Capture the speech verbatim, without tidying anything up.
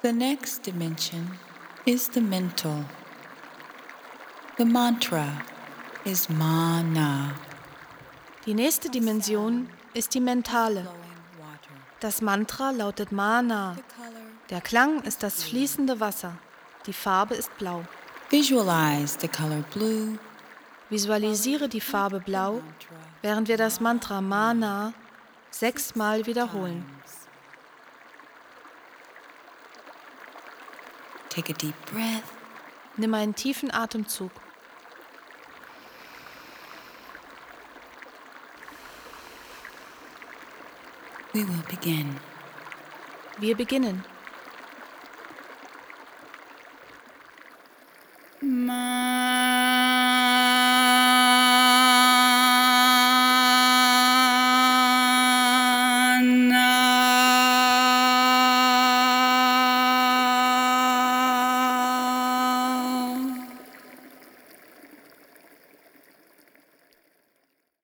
The next dimension is the mental. The mantra is Mana. Die nächste Dimension ist die mentale. Das Mantra lautet Mana. Der Klang ist das fließende Wasser. Die Farbe ist blau. Visualize the color blue. Visualisiere die Farbe blau, während wir das Mantra Mana sechsmal wiederholen. Take a deep breath. Nimm einen tiefen Atemzug. We will begin. Wir beginnen.